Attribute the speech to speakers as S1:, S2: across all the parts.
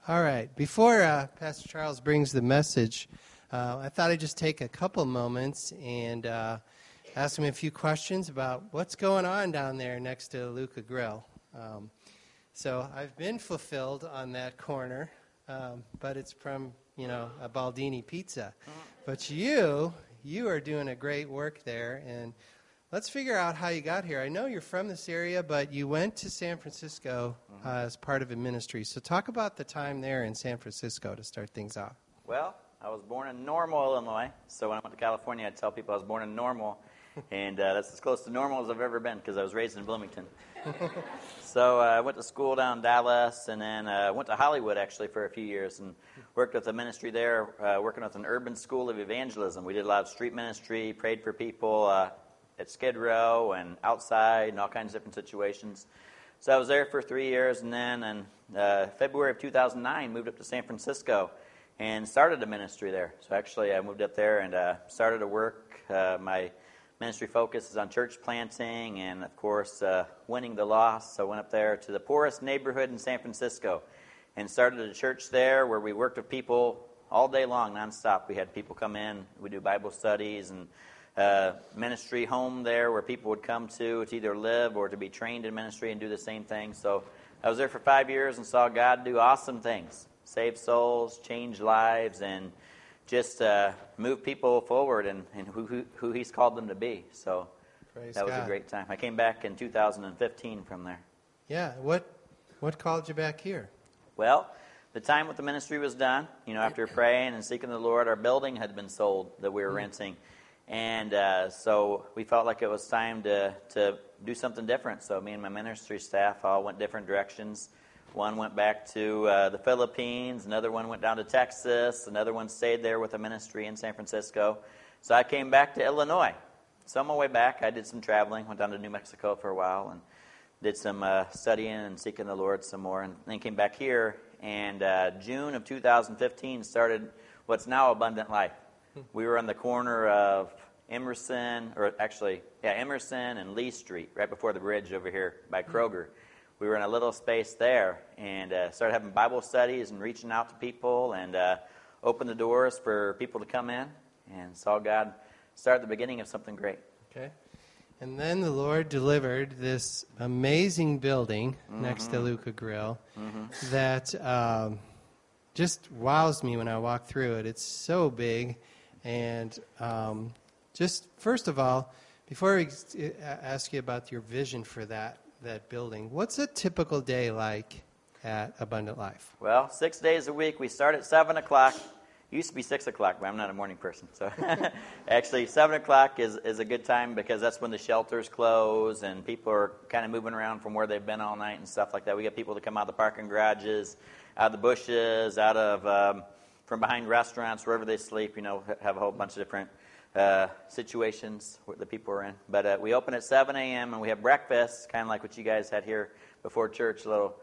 S1: All right. Before Pastor Charles brings the message, I thought I'd just take a couple moments and ask him a few questions about what's going on down there next to Luca Grill. So I've been fulfilled on that corner, but it's from, a Baldini pizza. But you are doing a great work there, and let's figure out how you got here. I know you're from this area, but you went to San Francisco as part of a ministry. So talk about the time there in San Francisco to start things off.
S2: Well, I was born in Normal, Illinois. So when I went to California, I'd tell people I was born in Normal. And that's as close to normal as I've ever been because I was raised in Bloomington. So I went to school down in Dallas and then went to Hollywood, actually, for a few years and worked with a ministry there, working with an urban school of evangelism. We did a lot of street ministry, prayed for people at Skid Row and outside and all kinds of different situations. So I was there for 3 years, and then in February of 2009, moved up to San Francisco and started a ministry there. So actually I moved up there and started to work. My ministry focus is on church planting and, of course, winning the lost. So I went up there to the poorest neighborhood in San Francisco and started a church there where we worked with people all day long, nonstop. We had people come in. We do Bible studies and ministry home there where people would come to either live or to be trained in ministry and do the same thing. So I was there for 5 years and saw God do awesome things, save souls, change lives, and just move people forward and who He's called them to be. So
S1: Praise
S2: that was
S1: God.
S2: a great time. I came back in 2015 from there.
S1: Yeah. What called you back here?
S2: Well, the time with the ministry was done. After praying and seeking the Lord, our building had been sold that we were renting. And so we felt like it was time to do something different. So me and my ministry staff all went different directions. One went back to the Philippines. Another one went down to Texas. Another one stayed there with a ministry in San Francisco. So I came back to Illinois. So on my way back, I did some traveling. Went down to New Mexico for a while and did some studying and seeking the Lord some more. And then came back here. And June of 2015 started what's now Abundant Life. We were on the corner of Emerson and Lee Street, right before the bridge over here by Kroger. We were in a little space there and started having Bible studies and reaching out to people and opened the doors for people to come in and saw God start the beginning of something great.
S1: Okay. And then the Lord delivered this amazing building next to Luca Grill that just wows me when I walk through it. It's so big. And just first of all, before I ask you about your vision for that building, what's a typical day like at Abundant Life?
S2: Well, 6 days a week. We start at 7 o'clock. It used to be 6 o'clock, but I'm not a morning person. So actually 7 o'clock is a good time because that's when the shelters close and people are kind of moving around from where they've been all night and stuff like that. We get people to come out of the parking garages, out of the bushes, out of from behind restaurants, wherever they sleep, have a whole bunch of different situations where the people are in. But we open at 7 a.m. and we have breakfast, kind of like what you guys had here before church, a little,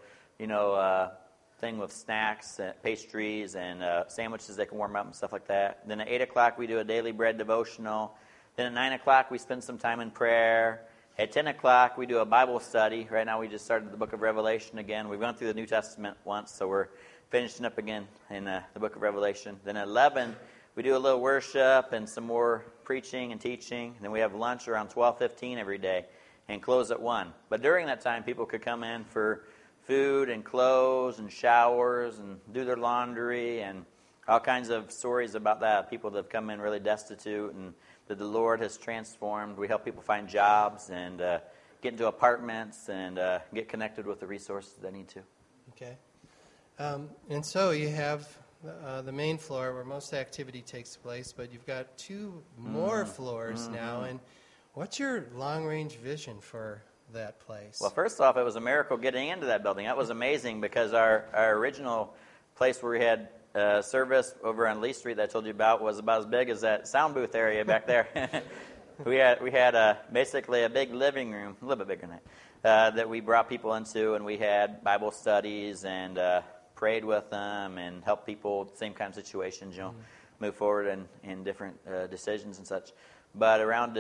S2: thing with snacks, pastries, and sandwiches they can warm up and stuff like that. Then at 8 o'clock, we do a daily bread devotional. Then at 9 o'clock, we spend some time in prayer. At 10 o'clock, we do a Bible study. Right now, we just started the book of Revelation again. We've gone through the New Testament once, so we're finishing up again in the book of Revelation. Then at 11, we do a little worship and some more preaching and teaching. And then we have lunch around 12:15 every day and close at 1. But during that time, people could come in for food and clothes and showers and do their laundry and all kinds of stories about that. People that have come in really destitute and that the Lord has transformed. We help people find jobs and get into apartments and get connected with the resources they need to.
S1: Okay. And so you have the main floor where most activity takes place, but you've got 2 more floors now. And what's your long-range vision for that place?
S2: Well, first off, it was a miracle getting into that building. That was amazing because our original place where we had service over on Lee Street that I told you about was about as big as that sound booth area back there. we had basically a big living room, a little bit bigger than that, that we brought people into, and we had Bible studies and prayed with them and helped people, same kind of situations, move forward in different decisions and such. But around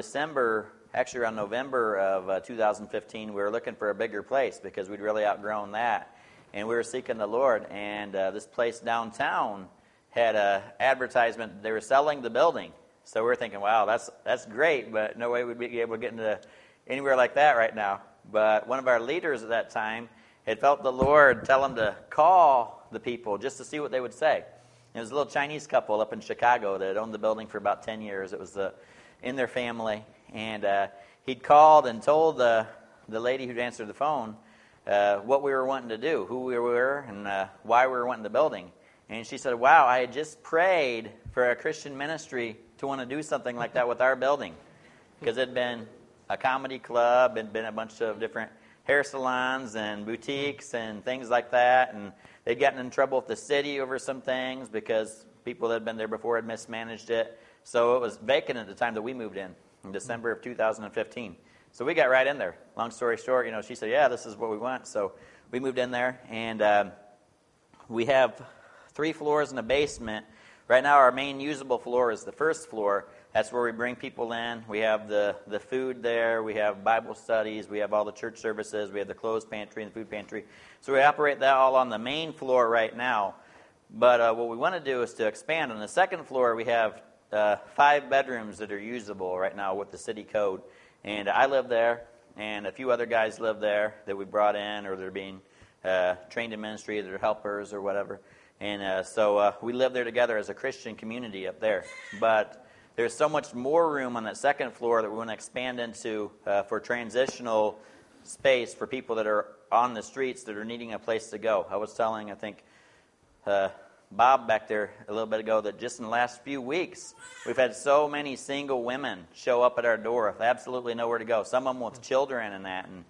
S2: November of 2015, we were looking for a bigger place because we'd really outgrown that. and we were seeking the Lord. And this place downtown had a advertisement. They were selling the building. So we were thinking, wow, that's great, but no way we'd be able to get into anywhere like that right now. But one of our leaders at that time had felt the Lord tell him to call the people just to see what they would say. And it was a little Chinese couple up in Chicago that had owned the building for about 10 years. It was in their family. And he'd called and told the lady who'd answered the phone what we were wanting to do, who we were, and why we were wanting the building. And she said, wow, I had just prayed for a Christian ministry to want to do something like that with our building. Because it had been a comedy club, and been a bunch of different hair salons and boutiques and things like that. And they'd gotten in trouble with the city over some things because people that had been there before had mismanaged it. So it was vacant at the time that we moved in December of 2015. So we got right in there. Long story short, she said, yeah, this is what we want. So we moved in there, and we have 3 floors and a basement. Right now, our main usable floor is the first floor. That's where we bring people in. We have the food there. We have Bible studies. We have all the church services. We have the clothes pantry and the food pantry. So we operate that all on the main floor right now. But what we want to do is to expand. On the second floor, we have 5 bedrooms that are usable right now with the city code. And I live there, and a few other guys live there that we brought in, or they're being trained in ministry, they're helpers or whatever. And so we live there together as a Christian community up there. But there's so much more room on that second floor that we want to expand into for transitional space for people that are on the streets that are needing a place to go. I was telling, I think, Bob back there a little bit ago that just in the last few weeks, we've had so many single women show up at our door with absolutely nowhere to go. Some of them with children and that. And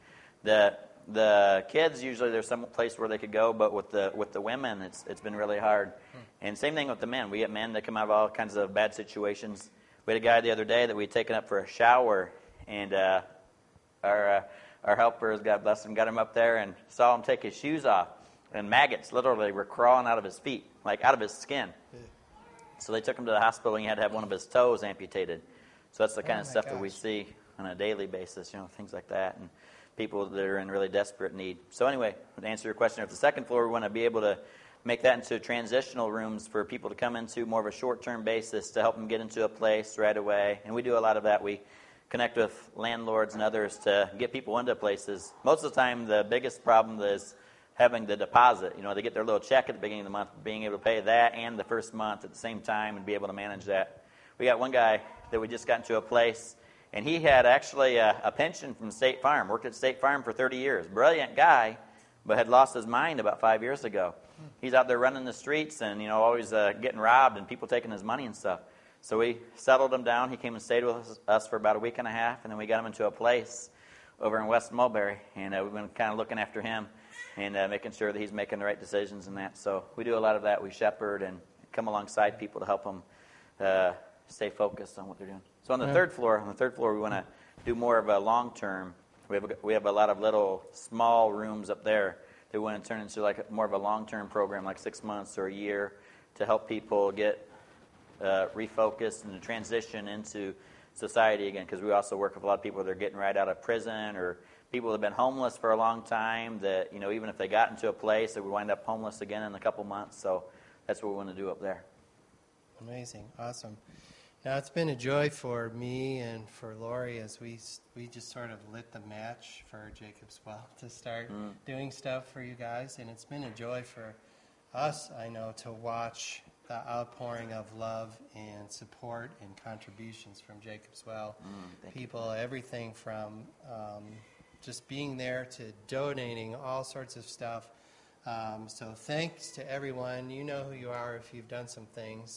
S2: the kids, usually there's some place where they could go, but with the women, it's been really hard. And same thing with the men. We get men that come out of all kinds of bad situations. We had a guy the other day that we'd taken up for a shower, and our helpers, God bless him, got him up there and saw him take his shoes off. And maggots literally were crawling out of his feet, like out of his skin. So they took him to the hospital, and he had to have one of his toes amputated. So that's the kind of stuff that we see on a daily basis, things like that, and people that are in really desperate need. So anyway, to answer your question, at the second floor, we want to be able to make that into transitional rooms for people to come into more of a short-term basis to help them get into a place right away. And we do a lot of that. We connect with landlords and others to get people into places. Most of the time, the biggest problem is having the deposit. They get their little check at the beginning of the month, being able to pay that and the first month at the same time and be able to manage that. We got one guy that we just got into a place, and he had actually a pension from State Farm, worked at State Farm for 30 years. Brilliant guy, but had lost his mind about 5 years ago. He's out there running the streets and, always getting robbed and people taking his money and stuff. So we settled him down. He came and stayed with us for about a week and a half, and then we got him into a place over in West Mulberry. And we've been kind of looking after him and making sure that he's making the right decisions and that. So we do a lot of that. We shepherd and come alongside people to help them stay focused on what they're doing. So on the third floor, we want to do more of a long-term. We have a lot of little small rooms up there that we want to turn into like more of a long-term program, like 6 months or a year, to help people get refocused and transition into society again. Because we also work with a lot of people that are getting right out of prison, or people that have been homeless for a long time that, even if they got into a place, they would wind up homeless again in a couple months. So that's what we want to do up there.
S1: Amazing. Awesome. Now, it's been a joy for me and for Lori as we just sort of lit the match for Jacob's Well to start doing stuff for you guys. And it's been a joy for us, I know, to watch the outpouring of love and support and contributions from Jacob's Well. People, everything from just being there to donating all sorts of stuff. So thanks to everyone. You know who you are if you've done some things.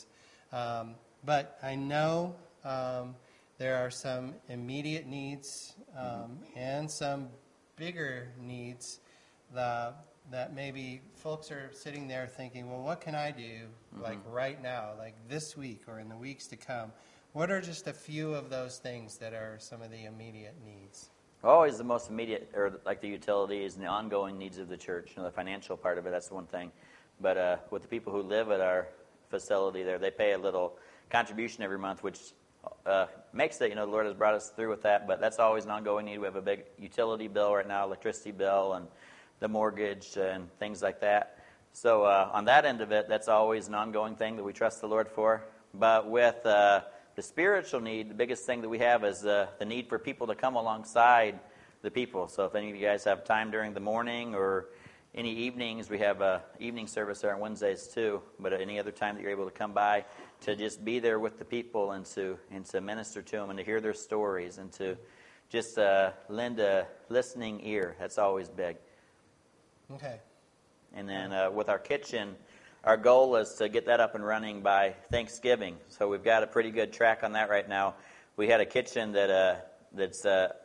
S1: But I know there are some immediate needs and some bigger needs that maybe folks are sitting there thinking, well, what can I do like right now, like this week or in the weeks to come? What are just a few of those things that are some of the immediate needs?
S2: Always the most immediate, or like the utilities and the ongoing needs of the church. The financial part of it, that's one thing. But with the people who live at our facility there, they pay a little contribution every month, which makes it, the Lord has brought us through with that, but that's always an ongoing need. We have a big utility bill right now, electricity bill, and the mortgage and things like that. So on that end of it, that's always an ongoing thing that we trust the Lord for. But with the spiritual need, the biggest thing that we have is the need for people to come alongside the people. So if any of you guys have time during the morning or any evenings, we have a evening service there on Wednesdays too. But at any other time that you're able to come by, to just be there with the people and to minister to them and to hear their stories and to just lend a listening ear. That's always big.
S1: Okay.
S2: And then with our kitchen, our goal is to get that up and running by Thanksgiving. So we've got a pretty good track on that right now. We had a kitchen that's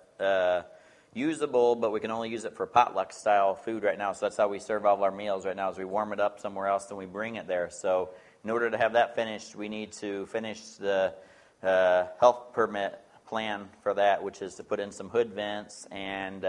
S2: usable, but we can only use it for potluck style food right now. So that's how we serve all of our meals right now, is we warm it up somewhere else and we bring it there. So in order to have that finished, we need to finish the health permit plan for that, which is to put in some hood vents and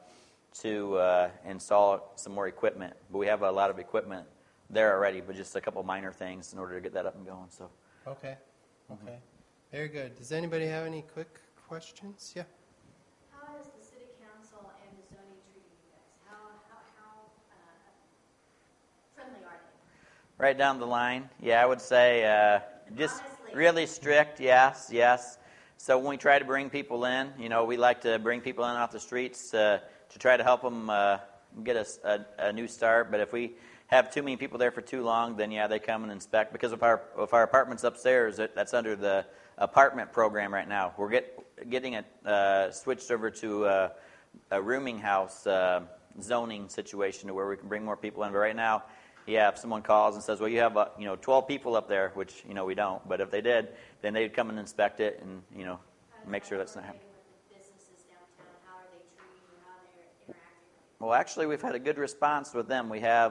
S2: to install some more equipment. But we have a lot of equipment there already, but just a couple minor things in order to get that up and going. So
S1: Okay. Very good. Does anybody have any quick questions? Yeah.
S3: How is the city council and the zoning treating you guys? How friendly are they?
S2: right down the line, yeah, I would say just
S3: Honestly.
S2: really strict, yes. So when we try to bring people in, we like to bring people in off the streets to try to help them get a new start. But if we have too many people there for too long, then yeah, they come and inspect. Because if our apartment's upstairs, that's under the apartment program right now. We're getting it switched over to a rooming house zoning situation to where we can bring more people in. But right now, yeah, if someone calls and says, well, you have 12 people up there, which we don't, but if they did, then they'd come and inspect it and make sure that's not happening.
S3: With the businesses downtown, how are they treating you? How they're interacting?
S2: Well, actually, we've had a good response with them. We have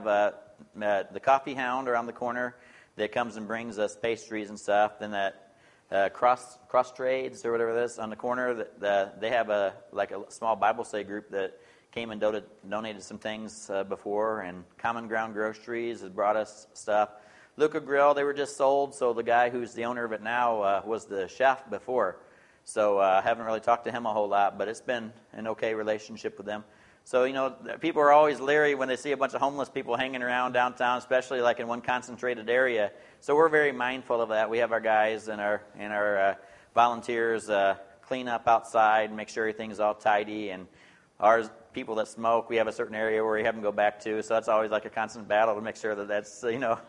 S2: the Coffee Hound around the corner that comes and brings us pastries and stuff. Then that Cross Trades or whatever it is on the corner, they have a small Bible study group that came and donated some things before. And Common Ground Groceries has brought us stuff. Luca Grill, they were just sold, so the guy who's the owner of it now was the chef before. So I haven't really talked to him a whole lot, but it's been an okay relationship with them. So, people are always leery when they see a bunch of homeless people hanging around downtown, especially like in one concentrated area. So we're very mindful of that. We have our guys and our volunteers clean up outside, make sure everything's all tidy. And ours, people that smoke, we have a certain area where we have them go back to. So that's always like a constant battle to make sure that that's,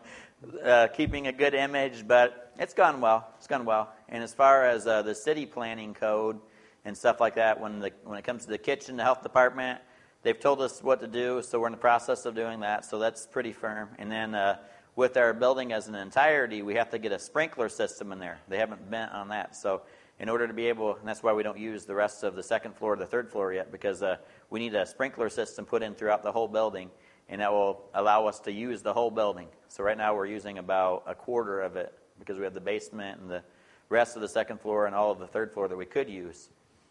S2: keeping a good image. But it's gone well. And as far as the city planning code and stuff like that, when it comes to the kitchen, the health department, they've told us what to do, so we're in the process of doing that, so that's pretty firm. And then with our building as an entirety, we have to get a sprinkler system in there. They haven't been on that. So in order to be able, and that's why we don't use the rest of the second floor or the third floor yet, because we need a sprinkler system put in throughout the whole building, and that will allow us to use the whole building. So right now we're using about a quarter of it, because we have the basement and the rest of the second floor and all of the third floor that we could use.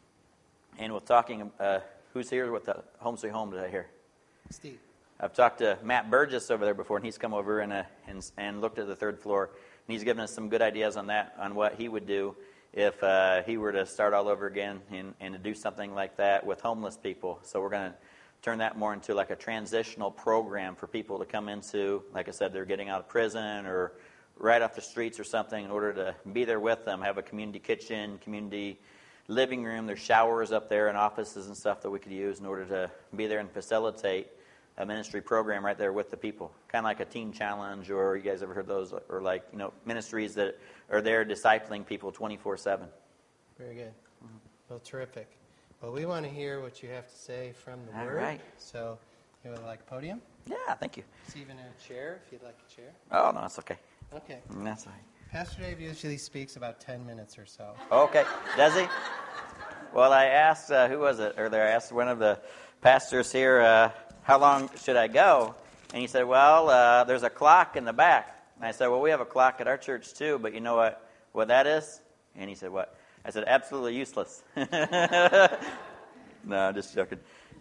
S2: And we're talking... who's here with the Home Sweet Home today here?
S1: Steve.
S2: I've talked to Matt Burgess over there before, and he's come over and looked at the third floor. And he's given us some good ideas on that, on what he would do if he were to start all over again and to do something like that with homeless people. So we're going to turn that more into like a transitional program for people to come into. Like I said, they're getting out of prison or right off the streets or something, in order to be there with them, have a community kitchen, community living room. There's showers up there and offices and stuff that we could use in order to be there and facilitate a ministry program right there with the people. Kind of like a teen challenge, or you guys ever heard those? Or like, ministries that are there discipling people 24/7.
S1: Very good. Well, terrific. Well, we want to hear what you have to say from the
S2: All
S1: Word.
S2: right.
S1: So, you would like a podium?
S2: Yeah, thank you.
S1: There's even a chair, if you'd like a chair.
S2: Oh, no, that's okay.
S1: Okay.
S2: That's all right.
S1: Pastor Dave usually speaks about 10 minutes or so.
S2: Okay. Does he? Well, I asked, who was it earlier? I asked one of the pastors here, how long should I go? And he said, well, there's a clock in the back. And I said, well, we have a clock at our church too, but you know what that is? And he said, what? I said, absolutely useless. No, I'm just joking.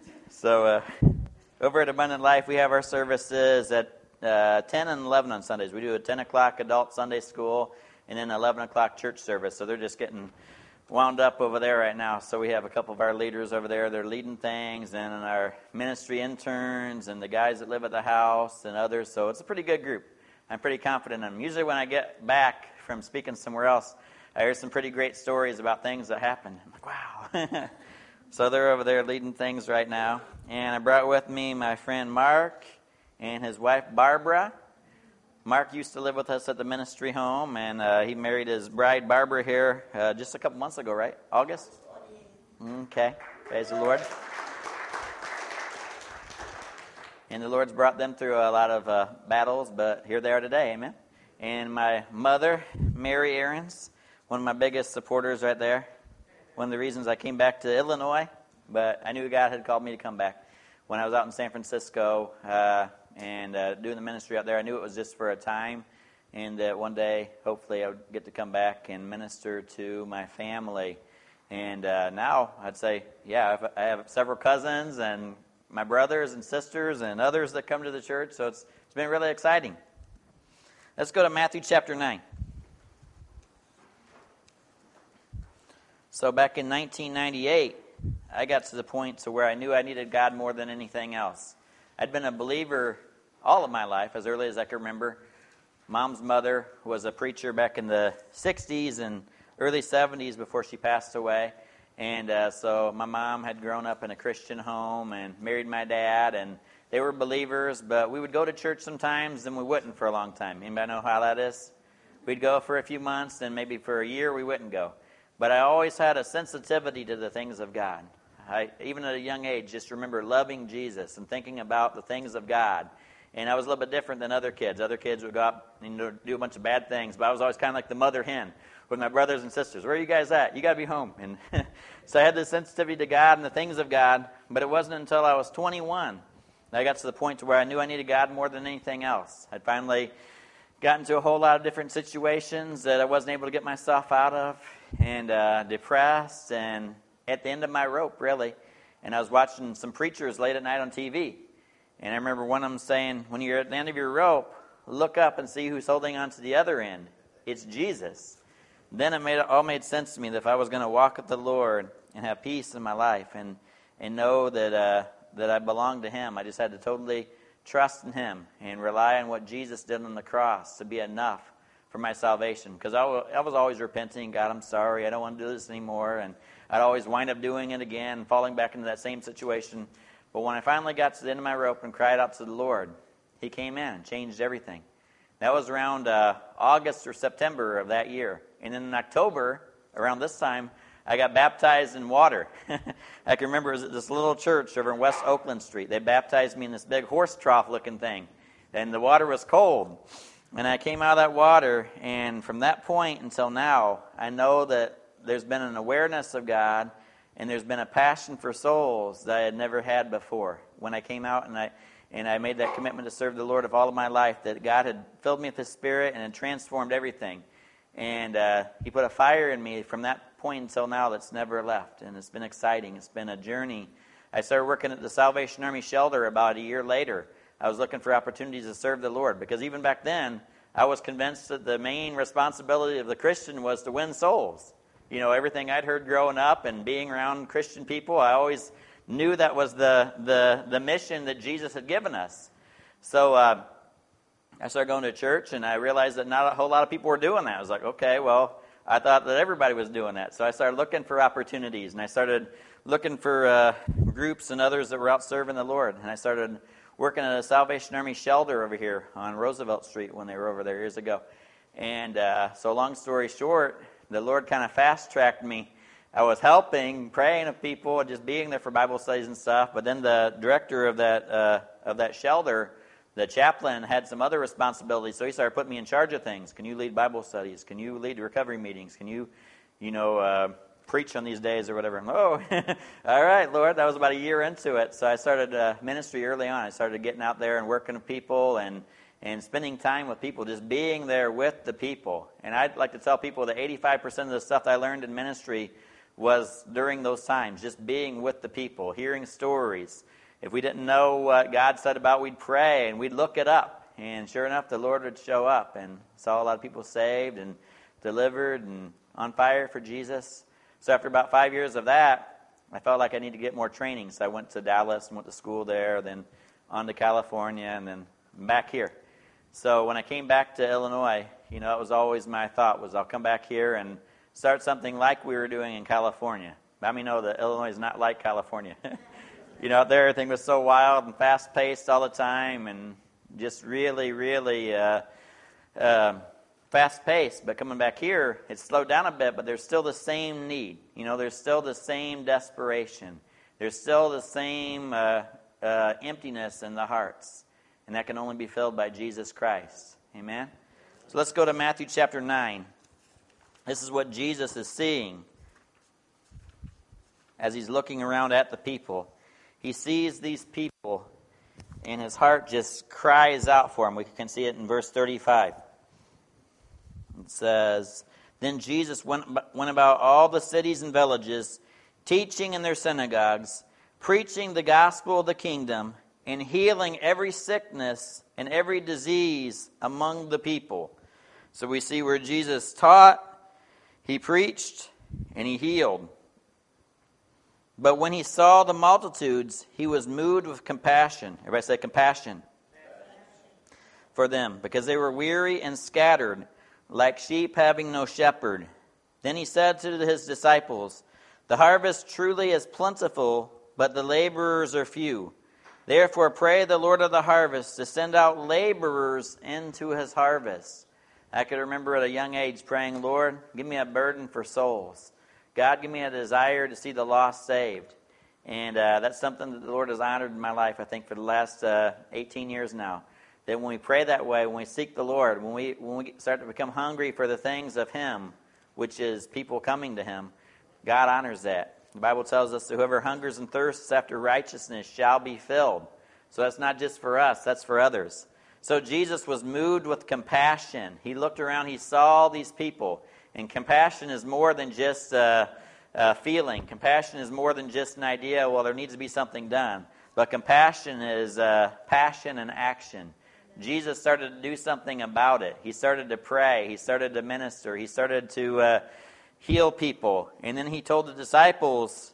S2: So over at Abundant Life, we have our services at 10 and 11 on Sundays. We do a 10 o'clock adult Sunday school and then 11 o'clock church service. So they're just getting wound up over there right now. So we have a couple of our leaders over there. They're leading things, and our ministry interns and the guys that live at the house and others. So it's a pretty good group. I'm pretty confident in them. Usually when I get back from speaking somewhere else, I hear some pretty great stories about things that happened. I'm like, wow. So they're over there leading things right now. And I brought with me my friend Mark and his wife Barbara. Mark used to live with us at the ministry home, and he married his bride Barbara here just a couple months ago, right? August? Okay. Praise the Lord. And the Lord's brought them through a lot of battles, but here they are today, amen? And my mother, Mary Aarons, one of my biggest supporters right there. One of the reasons I came back to Illinois, but I knew God had called me to come back. When I was out in San Francisco and doing the ministry out there, I knew it was just for a time, and that one day, hopefully, I would get to come back and minister to my family. And now, I'd say, yeah, I have several cousins and my brothers and sisters and others that come to the church, so it's been really exciting. Let's go to Matthew chapter 9. So back in 1998, I got to the point to where I knew I needed God more than anything else. I'd been a believer all of my life, as early as I can remember. Mom's mother was a preacher back in the 60s and early 70s before she passed away. And so my mom had grown up in a Christian home and married my dad, and they were believers, but we would go to church sometimes and we wouldn't for a long time. Anybody know how that is? We'd go for a few months, and maybe for a year we wouldn't go. But I always had a sensitivity to the things of God. Even at a young age, just remember loving Jesus and thinking about the things of God. And I was a little bit different than other kids. Other kids would go out and do a bunch of bad things, but I was always kind of like the mother hen with my brothers and sisters. Where are you guys at? You got to be home. And so I had this sensitivity to God and the things of God, but it wasn't until I was 21 that I got to the point to where I knew I needed God more than anything else. I'd finally gotten into a whole lot of different situations that I wasn't able to get myself out of, and depressed, and at the end of my rope, really. And I was watching some preachers late at night on TV. And I remember one of them saying, when you're at the end of your rope, look up and see who's holding on to the other end. It's Jesus. Then it all made sense to me that if I was going to walk with the Lord and have peace in my life and know that I belonged to Him, I just had to totally trust in Him and rely on what Jesus did on the cross to be enough for my salvation. Because I was always repenting, God, I'm sorry, I don't want to do this anymore. And I'd always wind up doing it again, falling back into that same situation. But when I finally got to the end of my rope and cried out to the Lord, He came in and changed everything. That was around August or September of that year. And then in October, around this time, I got baptized in water. I can remember it was at this little church over in West Oakland Street. They baptized me in this big horse trough-looking thing. And the water was cold. And I came out of that water, and from that point until now, I know that there's been an awareness of God, and there's been a passion for souls that I had never had before. When I came out and I made that commitment to serve the Lord of all of my life, that God had filled me with His Spirit and had transformed everything. And He put a fire in me from that point until now that's never left. And it's been exciting. It's been a journey. I started working at the Salvation Army shelter about a year later. I was looking for opportunities to serve the Lord, because even back then, I was convinced that the main responsibility of the Christian was to win souls. You know, everything I'd heard growing up and being around Christian people, I always knew that was the mission that Jesus had given us. So I started going to church, and I realized that not a whole lot of people were doing that. I was like, okay, well, I thought that everybody was doing that. So I started looking for opportunities, and I started looking for groups and others that were out serving the Lord. And I started working at a Salvation Army shelter over here on Roosevelt Street when they were over there years ago. And so long story short, the Lord kind of fast-tracked me. I was helping, praying with people, and just being there for Bible studies and stuff. But then the director of that shelter, the chaplain, had some other responsibilities. So he started putting me in charge of things. Can you lead Bible studies? Can you lead recovery meetings? Can you preach on these days or whatever? Oh, all right, Lord. That was about a year into it. So I started ministry early on. I started getting out there and working with people and spending time with people, just being there with the people. And I'd like to tell people that 85% of the stuff I learned in ministry was during those times, just being with the people, hearing stories. If we didn't know what God said about, we'd pray and we'd look it up. And sure enough, the Lord would show up, and saw a lot of people saved and delivered and on fire for Jesus. So after about 5 years of that, I felt like I needed to get more training. So I went to Dallas and went to school there, then on to California, and then back here. So when I came back to Illinois, it was always my thought was I'll come back here and start something like we were doing in California. Let me know that Illinois is not like California. Out there, everything was so wild and fast-paced all the time and just really, really fast-paced. But coming back here, it's slowed down a bit, but there's still the same need. There's still the same desperation. There's still the same emptiness in the hearts. And that can only be filled by Jesus Christ. Amen? So let's go to Matthew chapter 9. This is what Jesus is seeing as he's looking around at the people. He sees these people, and his heart just cries out for them. We can see it in verse 35. It says, "Then Jesus went about all the cities and villages, teaching in their synagogues, preaching the gospel of the kingdom, and healing every sickness and every disease among the people." So we see where Jesus taught, he preached, and he healed. But when he saw the multitudes, he was moved with compassion. Everybody say compassion. For them, because they were weary and scattered, like sheep having no shepherd. Then he said to his disciples, "The harvest truly is plentiful, but the laborers are few. Therefore pray the Lord of the harvest to send out laborers into his harvest." I could remember at a young age praying, "Lord, give me a burden for souls. God, give me a desire to see the lost saved." And that's something that the Lord has honored in my life, I think, for the last 18 years now. That when we pray that way, when we seek the Lord, when we start to become hungry for the things of Him, which is people coming to Him, God honors that. The Bible tells us that whoever hungers and thirsts after righteousness shall be filled. So that's not just for us, that's for others. So Jesus was moved with compassion. He looked around, he saw these people. And compassion is more than just a feeling. Compassion is more than just an idea, well, there needs to be something done. But compassion is passion and action. Jesus started to do something about it. He started to pray. He started to minister. He started to heal people. And then he told the disciples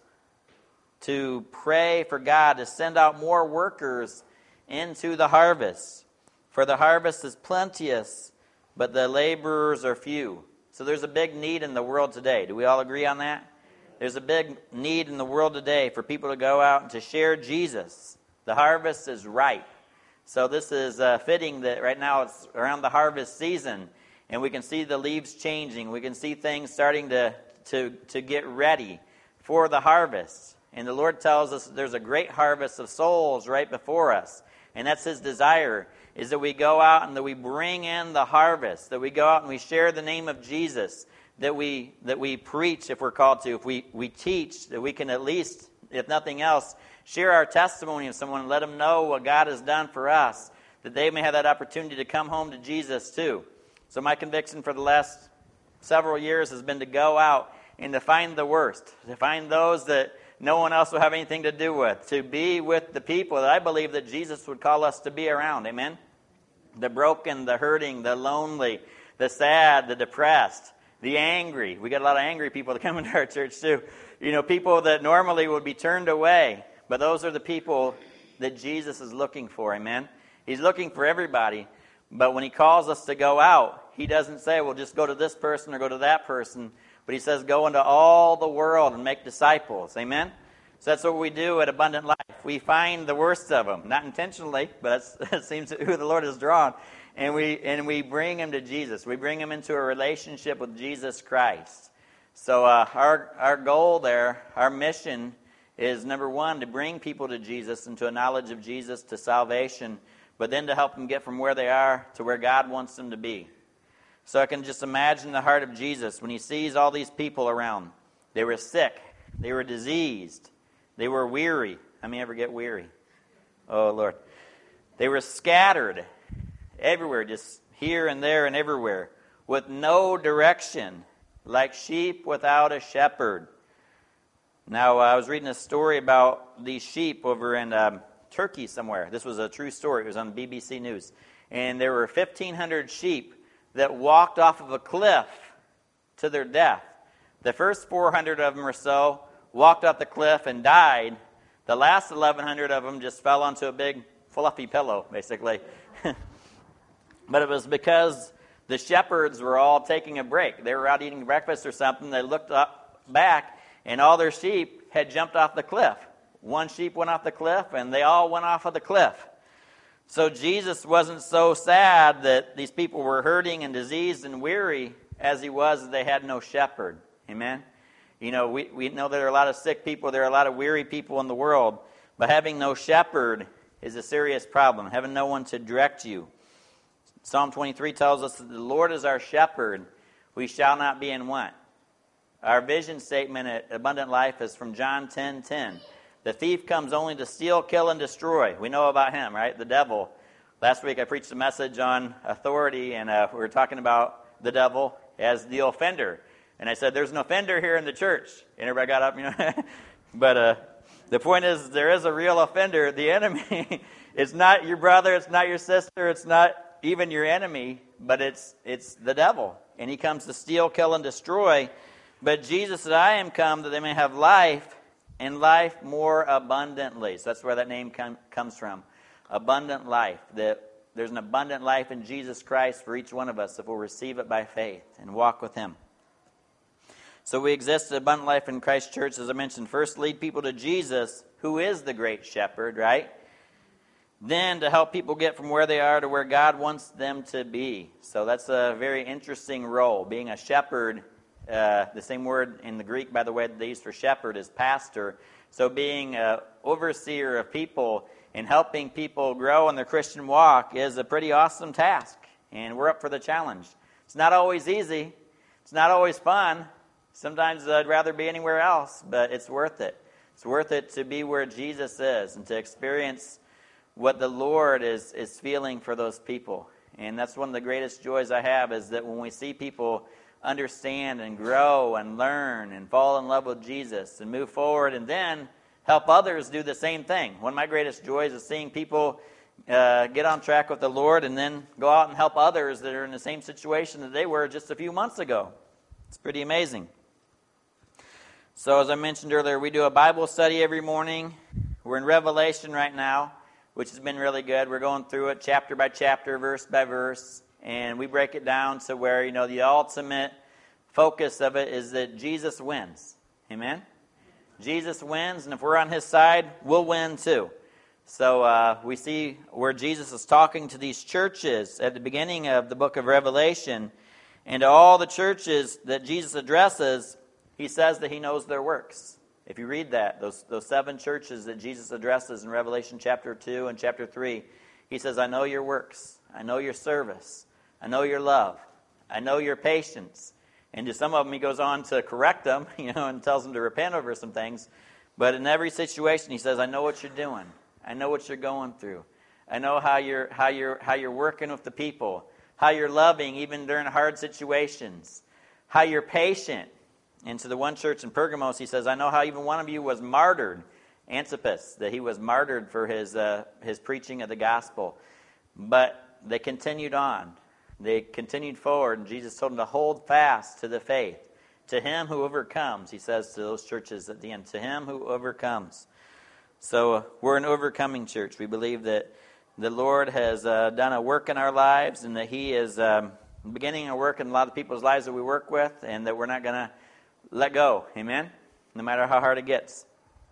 S2: to pray for God to send out more workers into the harvest. For the harvest is plenteous, but the laborers are few. So there's a big need in the world today. Do we all agree on that? There's a big need in the world today for people to go out and to share Jesus. The harvest is ripe. So this is fitting that right now it's around the harvest season, and we can see the leaves changing. We can see things starting to get ready for the harvest. And the Lord tells us that there's a great harvest of souls right before us. And that's His desire, is that we go out and that we bring in the harvest, that we go out and we share the name of Jesus, that we preach if we're called to, if we teach, that we can at least, if nothing else, share our testimony of someone and let them know what God has done for us, that they may have that opportunity to come home to Jesus too. So my conviction for the last several years has been to go out and to find the worst, to find those that no one else will have anything to do with, to be with the people that I believe that Jesus would call us to be around. Amen? The broken, the hurting, the lonely, the sad, the depressed, the angry. We got a lot of angry people that come into our church too. People that normally would be turned away. But those are the people that Jesus is looking for. Amen? He's looking for everybody. But when He calls us to go out, He doesn't say, well, just go to this person or go to that person. But He says, go into all the world and make disciples. Amen? So that's what we do at Abundant Life. We find the worst of them. Not intentionally, but that seems who the Lord has drawn. And we bring them to Jesus. We bring them into a relationship with Jesus Christ. So our goal there, our mission is, number one, to bring people to Jesus and to a knowledge of Jesus, to salvation, but then to help them get from where they are to where God wants them to be. So I can just imagine the heart of Jesus when He sees all these people around. They were sick. They were diseased. They were weary. How many ever get weary? Oh, Lord. They were scattered everywhere, just here and there and everywhere, with no direction, like sheep without a shepherd. Now, I was reading a story about these sheep over in Turkey somewhere. This was a true story. It was on BBC News. And there were 1,500 sheep that walked off of a cliff to their death The first 400 of them or so walked up the cliff and died. The last 1,100 of them just fell onto a big fluffy pillow, basically. But it was because the shepherds were all taking a break. They were out eating breakfast or something. They looked up back, and all their sheep had jumped off the cliff. One sheep went off the cliff, and they all went off of the cliff. So Jesus wasn't so sad that these people were hurting and diseased and weary as he was that they had no shepherd. Amen? You know, we know there are a lot of sick people. There are a lot of weary people in the world. But having no shepherd is a serious problem. Having no one to direct you. Psalm 23 tells us that the Lord is our shepherd. We shall not be in want. Our vision statement at Abundant Life is from John 10:10. The thief comes only to steal, kill, and destroy. We know about him, right? The devil. Last week I preached a message on authority, and we were talking about the devil as the offender. And I said, there's an offender here in the church. And everybody got up, you know. But the point is, there is a real offender. The enemy, it's not your brother, it's not your sister, it's not even your enemy, but it's the devil. And he comes to steal, kill, and destroy. But Jesus said, I am come that they may have life, and life more abundantly. So that's where that name comes from. Abundant life. That there's an abundant life in Jesus Christ for each one of us if we'll receive it by faith and walk with him. So we exist in abundant life in Christ Church, as I mentioned. First, lead people to Jesus, who is the great shepherd, right? Then to help people get from where they are to where God wants them to be. So that's a very interesting role. Being a shepherd, the same word in the Greek, by the way, that they use for shepherd is pastor. So being an overseer of people and helping people grow in their Christian walk is a pretty awesome task. And we're up for the challenge. It's not always easy. It's not always fun. Sometimes I'd rather be anywhere else, but it's worth it. It's worth it to be where Jesus is and to experience what the Lord is feeling for those people. And that's one of the greatest joys I have, is that when we see people understand and grow and learn and fall in love with Jesus and move forward and then help others do the same thing. One of my greatest joys is seeing people get on track with the Lord and then go out and help others that are in the same situation that they were just a few months ago. It's pretty amazing. So as I mentioned earlier, we do a Bible study every morning. We're in Revelation right now, which has been really good. We're going through it chapter by chapter, verse by verse, and we break it down to where, you know, the ultimate focus of it is that Jesus wins. Amen? Jesus wins, and if we're on his side, we'll win too. So we see where Jesus is talking to these churches at the beginning of the book of Revelation, and to all the churches that Jesus addresses, he says that he knows their works. If you read that, those 7 churches that Jesus addresses in Revelation chapter 2 and chapter 3, he says, I know your works. I know your service. I know your love. I know your patience. And to some of them, he goes on to correct them, you know, and tells them to repent over some things. But in every situation, he says, I know what you're doing. I know what you're going through. I know how you're working with the people, how you're loving even during hard situations, how you're patient. And to the one church in Pergamos, he says, I know how even one of you was martyred, Antipas, that he was martyred for his preaching of the gospel. But they continued on. They continued forward, and Jesus told them to hold fast to the faith. To him who overcomes, he says to those churches at the end, to him who overcomes. So we're an overcoming church. We believe that the Lord has done a work in our lives, and that he is beginning a work in a lot of people's lives that we work with, and that we're not going to let go. Amen? No matter how hard it gets.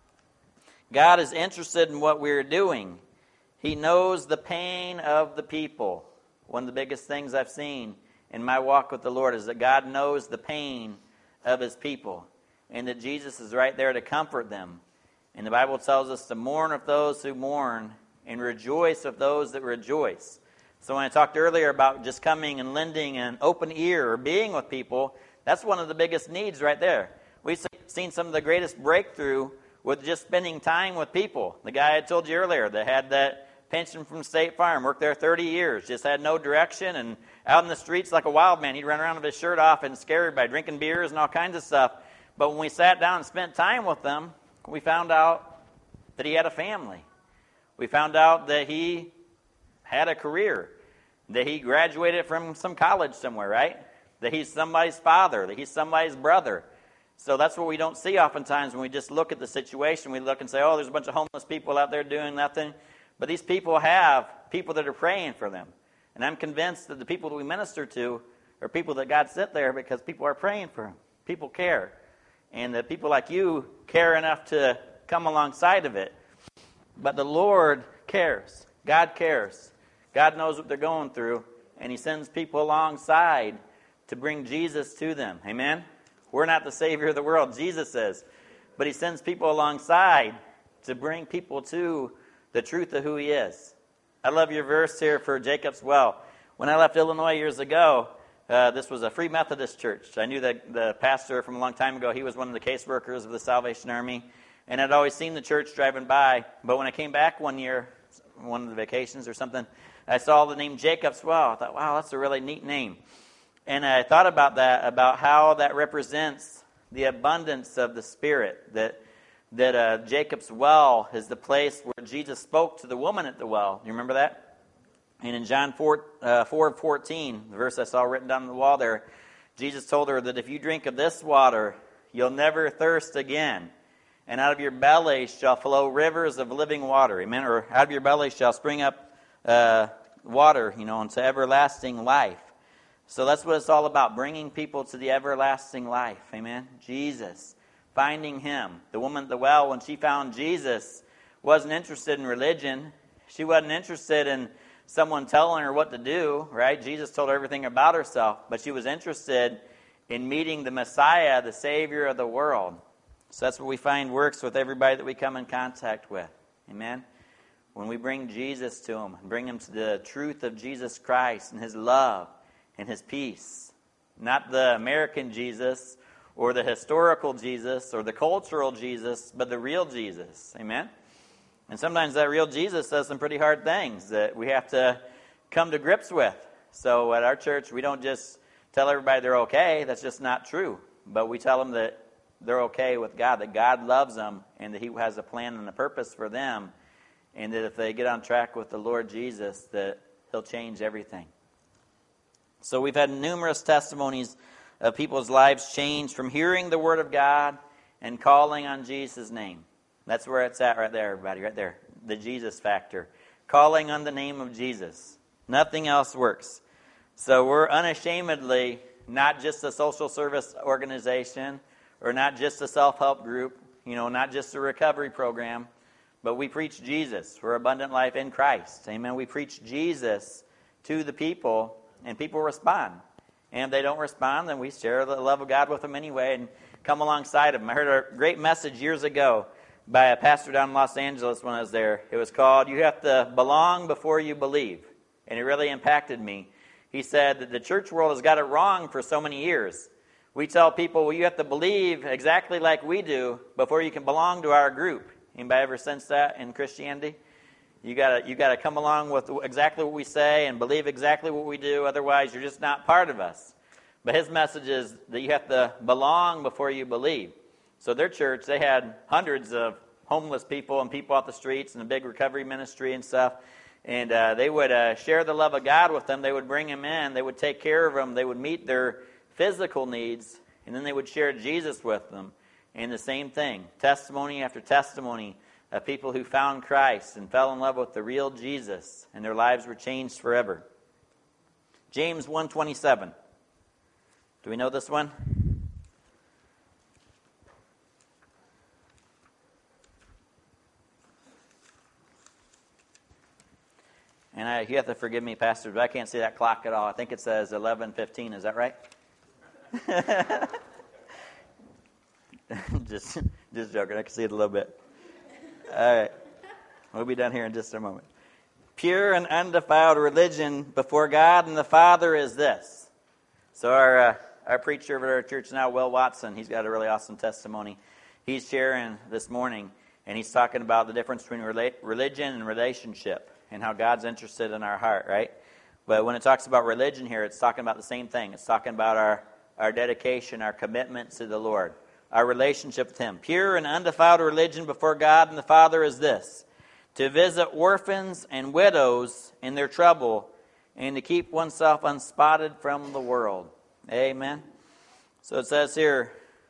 S2: God is interested in what we're doing. He knows the pain of the people. One of the biggest things I've seen in my walk with the Lord is that God knows the pain of his people, and that Jesus is right there to comfort them. And the Bible tells us to mourn with those who mourn and rejoice with those that rejoice. So when I talked earlier about just coming and lending an open ear or being with people, that's one of the biggest needs right there. We've seen some of the greatest breakthrough with just spending time with people. The guy I told you earlier that had that pension from State Farm, worked there 30 years, just had no direction, and out in the streets like a wild man. He'd run around with his shirt off and scared by drinking beers and all kinds of stuff. But when we sat down and spent time with them, we found out that he had a family. We found out that he had a career, that he graduated from some college somewhere, right? That he's somebody's father, that he's somebody's brother. So that's what we don't see oftentimes when we just look at the situation. We look and say, oh, there's a bunch of homeless people out there doing nothing. But these people have people that are praying for them. And I'm convinced that the people that we minister to are people that God sent there because people are praying for them. People care. And that people like you care enough to come alongside of it. But the Lord cares. God cares. God knows what they're going through. And He sends people alongside to bring Jesus to them. Amen? We're not the Savior of the world, Jesus says. But He sends people alongside to bring people to the truth of who He is. I love your verse here for Jacob's Well. When I left Illinois years ago, this was a Free Methodist church. I knew that the pastor from a long time ago, he was one of the caseworkers of the Salvation Army. And I'd always seen the church driving by. But when I came back one year, one of the vacations or something, I saw the name Jacob's Well. I thought, wow, that's a really neat name. And I thought about that, about how that represents the abundance of the Spirit. That Jacob's Well is the place where Jesus spoke to the woman at the well. Do you remember that? And in John 4:14, the verse I saw written down on the wall there, Jesus told her that if you drink of this water, you'll never thirst again. And out of your belly shall flow rivers of living water. Amen? Or out of your belly shall spring up water, into everlasting life. So that's what it's all about, bringing people to the everlasting life. Amen? Jesus. Finding Him. The woman at the well, when she found Jesus, wasn't interested in religion. She wasn't interested in someone telling her what to do, right? Jesus told her everything about herself. But she was interested in meeting the Messiah, the Savior of the world. So that's what we find works with everybody that we come in contact with. Amen? When we bring Jesus to them, bring them to the truth of Jesus Christ and His love and His peace. Not the American Jesus or the historical Jesus or the cultural Jesus, but the real Jesus. Amen? And sometimes that real Jesus does some pretty hard things that we have to come to grips with. So at our church, we don't just tell everybody they're okay. That's just not true. But we tell them that they're okay with God, that God loves them, and that He has a plan and a purpose for them, and that if they get on track with the Lord Jesus, that He'll change everything. So we've had numerous testimonies of people's lives changed from hearing the Word of God and calling on Jesus' name. That's where it's at right there, everybody, right there. The Jesus factor. Calling on the name of Jesus. Nothing else works. So we're unashamedly not just a social service organization or not just a self-help group, not just a recovery program, but we preach Jesus for abundant life in Christ. Amen. We preach Jesus to the people, and people respond. And if they don't respond, then we share the love of God with them anyway and come alongside them. I heard a great message years ago by a pastor down in Los Angeles when I was there. It was called, "You Have to Belong Before You Believe." And it really impacted me. He said that the church world has got it wrong for so many years. We tell people, well, you have to believe exactly like we do before you can belong to our group. Anybody ever sense that in Christianity? You gotta come along with exactly what we say and believe exactly what we do. Otherwise, you're just not part of us. But his message is that you have to belong before you believe. So their church, they had hundreds of homeless people and people off the streets and a big recovery ministry and stuff. And they would share the love of God with them. They would bring them in. They would take care of them. They would meet their physical needs. And then they would share Jesus with them. And the same thing, testimony after testimony of people who found Christ and fell in love with the real Jesus, and their lives were changed forever. James 1:27. Do we know this one? And you have to forgive me, Pastor, but I can't see that clock at all. I think it says 11:15. Is that right? just joking. I can see it a little bit. All right. We'll be done here in just a moment. Pure and undefiled religion before God and the Father is this. So our preacher over at our church now, Will Watson, he's got a really awesome testimony. He's sharing this morning, and he's talking about the difference between religion and relationship and how God's interested in our heart, right? But when it talks about religion here, it's talking about the same thing. It's talking about our dedication, our commitment to the Lord, our relationship with Him. Pure and undefiled religion before God and the Father is this: to visit orphans and widows in their trouble and to keep oneself unspotted from the world. Amen. So it says here,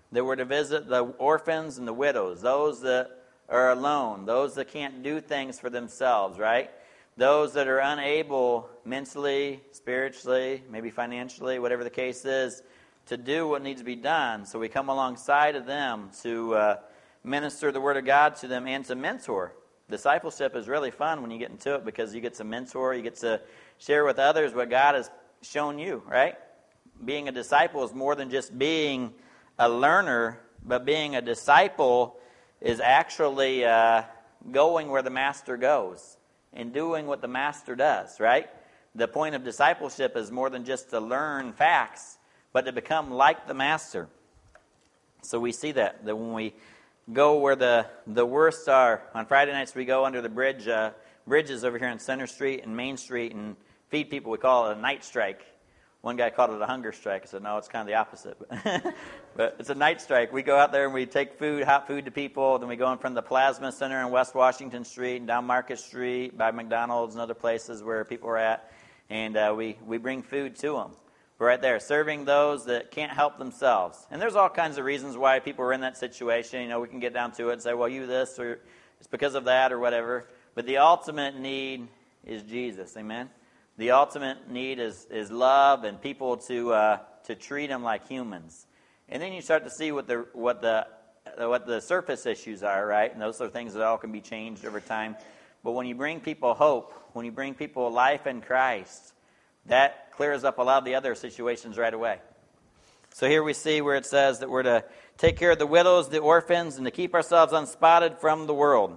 S2: that we're to visit the orphans and the widows, those that are alone, those that can't do things for themselves, right? Those that are unable mentally, spiritually, maybe financially, whatever the case is, to do what needs to be done. So we come alongside of them to minister the Word of God to them and to mentor. Discipleship is really fun when you get into it because you get to mentor, you get to share with others what God has shown you, right? Being a disciple is more than just being a learner, but being a disciple is actually going where the Master goes and doing what the Master does, right? The point of discipleship is more than just to learn facts, but to become like the Master. So we see that when we go where the worst are. On Friday nights we go under the bridges over here on Center Street and Main Street and feed people. We call it a night strike. One guy called it a hunger strike. I said, no, it's kind of the opposite. But it's a night strike. We go out there and we take food, hot food to people. Then we go in front of the Plasma Center on West Washington Street and down Market Street by McDonald's and other places where people are at. And we bring food to them. We're right there serving those that can't help themselves. And there's all kinds of reasons why people are in that situation. You know, we can get down to it and say, well, you this or it's because of that or whatever. But the ultimate need is Jesus. Amen? The ultimate need is love and people to treat them like humans. And then you start to see what the surface issues are, right? And those are things that all can be changed over time. But when you bring people hope, when you bring people life in Christ, that clears up a lot of the other situations right away. So here we see where it says that we're to take care of the widows, the orphans, and to keep ourselves unspotted from the world.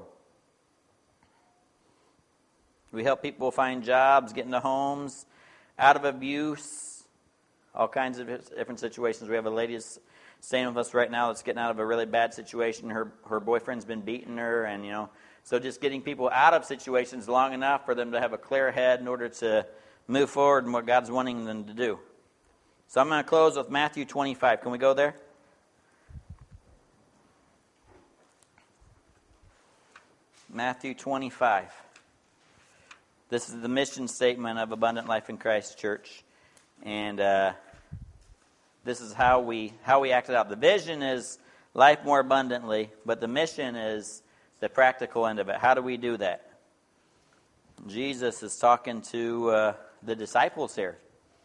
S2: We help people find jobs, get into homes, out of abuse, all kinds of different situations. We have a lady that's staying with us right now that's getting out of a really bad situation. Her boyfriend's been beating her, and so just getting people out of situations long enough for them to have a clear head in order to move forward in what God's wanting them to do. So I'm going to close with Matthew 25. Can we go there? Matthew 25. This is the mission statement of Abundant Life in Christ Church. And this is how we act it out. The vision is life more abundantly, but the mission is the practical end of it. How do we do that? Jesus is talking to the disciples here.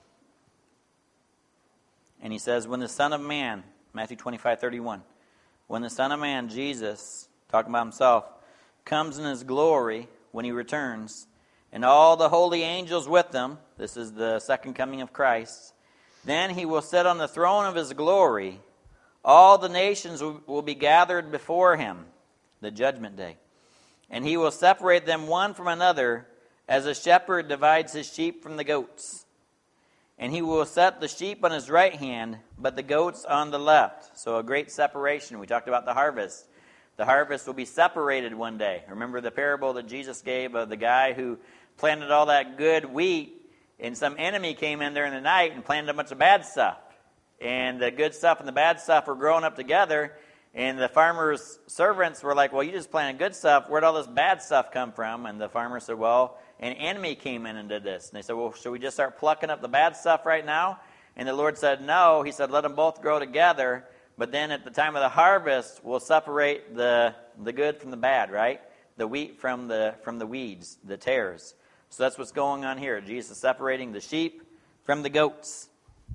S2: And he says, when the Son of Man, Matthew 25:31, when the Son of Man, Jesus, talking about himself, comes in his glory when he returns, and all the holy angels with him, this is the second coming of Christ, then he will sit on the throne of his glory. All the nations will be gathered before him, the judgment day. And he will separate them one from another, as a shepherd divides his sheep from the goats. And he will set the sheep on his right hand, but the goats on the left. So a great separation. We talked about the harvest. The harvest will be separated one day. Remember the parable that Jesus gave of the guy who planted all that good wheat, and some enemy came in there in the night and planted a bunch of bad stuff. And the good stuff and the bad stuff were growing up together, and the farmer's servants were like, well, you just planted good stuff. Where'd all this bad stuff come from? And the farmer said, well, an enemy came in and did this. And they said, well, should we just start plucking up the bad stuff right now? And the Lord said, no. He said, let them both grow together. But then at the time of the harvest, we'll separate the good from the bad, right? The wheat from the weeds, the tares. So that's what's going on here. Jesus is separating the sheep from the goats.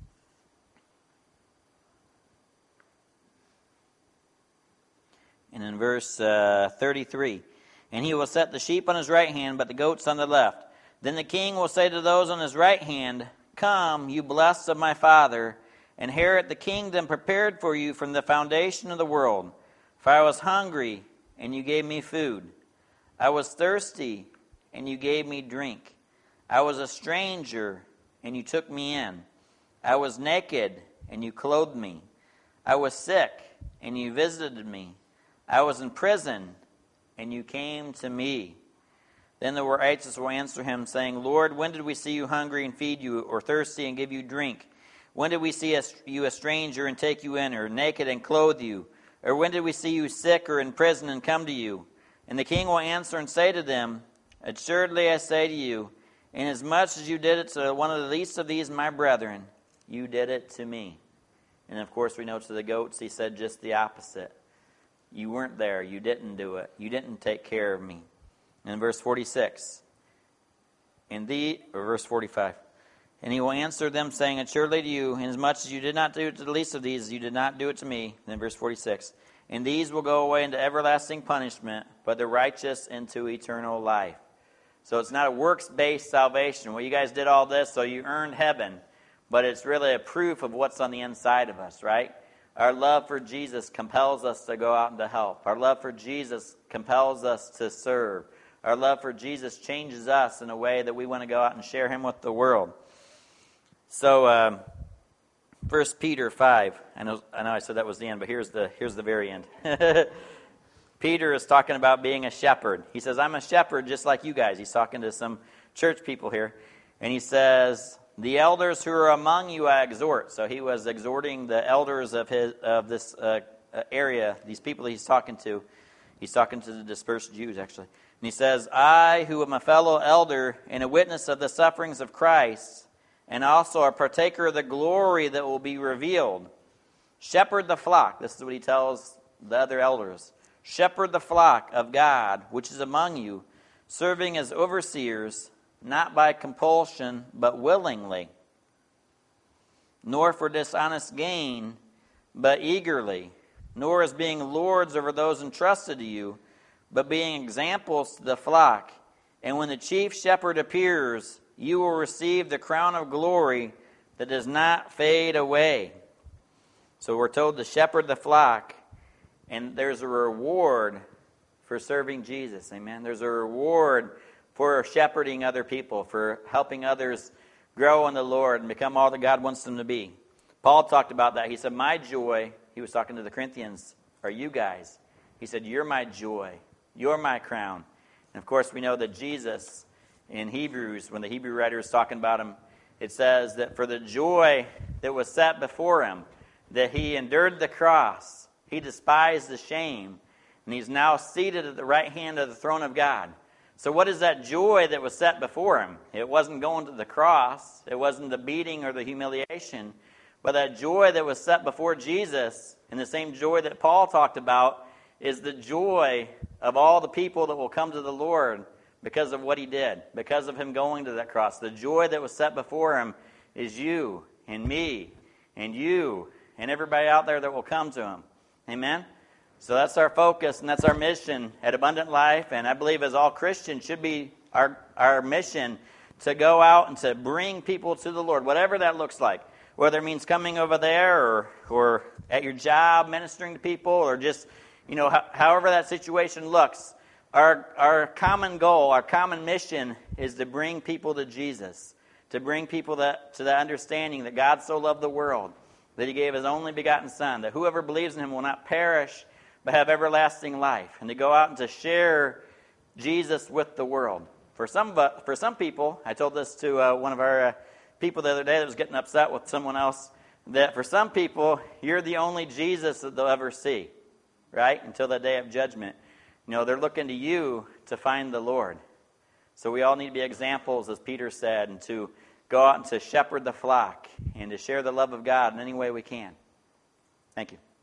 S2: And in verse 33, and he will set the sheep on his right hand, but the goats on the left. Then the king will say to those on his right hand, come, you blessed of my Father, inherit the kingdom prepared for you from the foundation of the world. For I was hungry, and you gave me food. I was thirsty, and you gave me drink. I was a stranger, and you took me in. I was naked, and you clothed me. I was sick, and you visited me. I was in prison, and you came to me. Then the righteous will answer him, saying, Lord, when did we see you hungry and feed you, or thirsty and give you drink? When did we see you a stranger and take you in, or naked and clothe you? Or when did we see you sick or in prison and come to you? And the king will answer and say to them, assuredly I say to you, inasmuch as you did it to one of the least of these my brethren, you did it to me. And of course, we know to the goats, he said just the opposite. You weren't there. You didn't do it. You didn't take care of me. And in verse 46, verse 45, and he will answer them, saying, assuredly to you, inasmuch as you did not do it to the least of these, you did not do it to me. And then verse 46, and these will go away into everlasting punishment, but the righteous into eternal life. So it's not a works-based salvation. Well, you guys did all this, so you earned heaven. But it's really a proof of what's on the inside of us, right? Our love for Jesus compels us to go out and to help. Our love for Jesus compels us to serve. Our love for Jesus changes us in a way that we want to go out and share him with the world. So, 1 Peter 5. I know I said that was the end, but here's the very end. Peter is talking about being a shepherd. He says, I'm a shepherd just like you guys. He's talking to some church people here. And he says, the elders who are among you I exhort. So he was exhorting the elders of this area, these people that he's talking to. He's talking to the dispersed Jews, actually. And he says, I, who am a fellow elder and a witness of the sufferings of Christ, and also a partaker of the glory that will be revealed, shepherd the flock. This is what he tells the other elders. Shepherd the flock of God, which is among you, serving as overseers, not by compulsion, but willingly, nor for dishonest gain, but eagerly, nor as being lords over those entrusted to you, but being examples to the flock. And when the chief shepherd appears, you will receive the crown of glory that does not fade away. So we're told to shepherd the flock, and there's a reward for serving Jesus. Amen. There's a reward for shepherding other people, for helping others grow in the Lord and become all that God wants them to be. Paul talked about that. He said, my joy, he was talking to the Corinthians, are you guys. He said, you're my joy. You're my crown. And of course, we know that Jesus, in Hebrews, when the Hebrew writer is talking about him, it says that for the joy that was set before him, that he endured the cross, he despised the shame, and he's now seated at the right hand of the throne of God. So what is that joy that was set before him? It wasn't going to the cross. It wasn't the beating or the humiliation. But that joy that was set before Jesus, and the same joy that Paul talked about, is the joy of all the people that will come to the Lord because of what he did, because of him going to that cross. The joy that was set before him is you and me and you and everybody out there that will come to him. Amen? So that's our focus, and that's our mission at Abundant Life, and I believe as all Christians should be our mission to go out and to bring people to the Lord, whatever that looks like, whether it means coming over there or at your job ministering to people, or just, however that situation looks. Our common goal, our common mission is to bring people to Jesus, to bring people to the understanding that God so loved the world, that he gave his only begotten Son, that whoever believes in him will not perish, but have everlasting life, and to go out and to share Jesus with the world. For some people, I told this to one of our people the other day that was getting upset with someone else, that for some people, you're the only Jesus that they'll ever see, right? Until the day of judgment. They're looking to you to find the Lord. So we all need to be examples, as Peter said, and to go out and to shepherd the flock and to share the love of God in any way we can. Thank you.